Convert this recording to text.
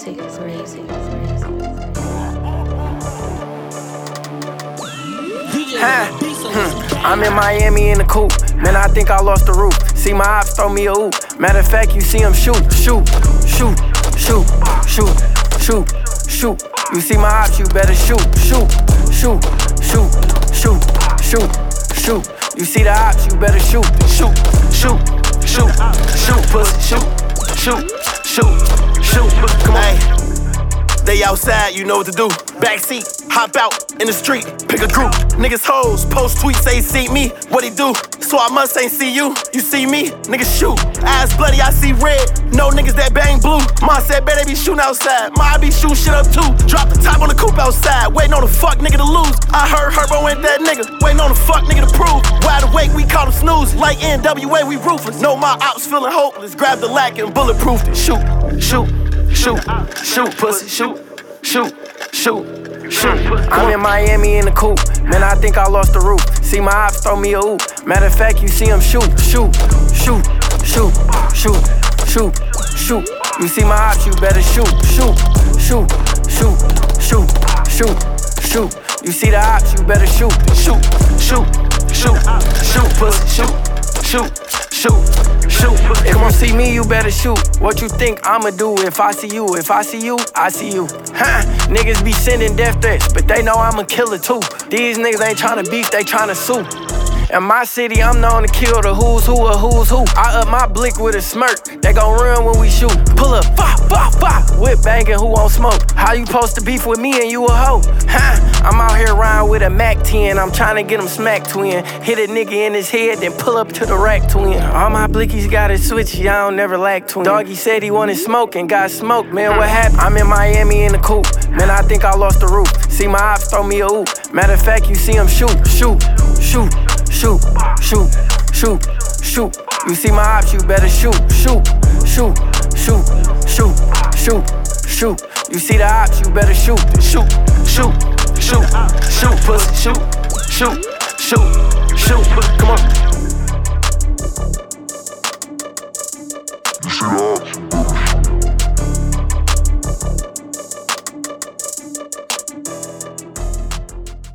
crazy. I'm in Miami in the coupe. Man, I think I lost the roof. See my ops throw me a oop. Matter of fact, you see him shoot. You see my ops, you better shoot. You see the ops, you better shoot. Pussy, shoot. Come on. They outside, you know what to do. Backseat, hop out in the street, pick a group. Niggas hoes, post tweets, say see me. What he do? So I must ain't see you. You see me? Niggas shoot. Eyes bloody, I see red. No niggas that bang blue. Ma said, bet they be shooting outside. Ma, I be shooting shit up too. Drop the top on the coupe outside. Waiting on the fuck nigga to lose. I heard Herbo ain't that nigga. Waiting on the fuck nigga to prove. Wide awake, we caught him snoozing. Like NWA, we ruthless. Know my ops feeling hopeless. Grab the lack and bulletproof it. Shoot, pussy, shoot. I'm in Miami in the coupe. Man, I think I lost the roof. See my ops throw me a oop. Matter of fact, you see him shoot. You see my ops, you better shoot. You see the ops, you better shoot. Pussy, shoot. If you see me, you better shoot. What you think I'ma do if I see you? If I see you, I see you. Niggas be sending death threats, but they know I'm a killer too. These niggas ain't tryna beef, they tryna sue. In my city, I'm known to kill the who's who of who's who. I up my blick with a smirk. They gon' run when we shoot. Pull up, bop. Whip banging, who won't smoke? How you supposed to beef with me and you a hoe? I'm out here riding with a Mac 10. I'm tryna get him smack twin. Hit a nigga in his head, then pull up to the rack twin. All my blickies got a switch, I don't never lack twin. Doggy said he wanted smoke and got smoked. Man, what happened? I'm in Miami in the coupe. Man, I think I lost the roof. See my ops throw me a oop. Matter of fact, you see him shoot. You see my ops, you better shoot. You see the ops, you better shoot. Pussy, shoot. Come on.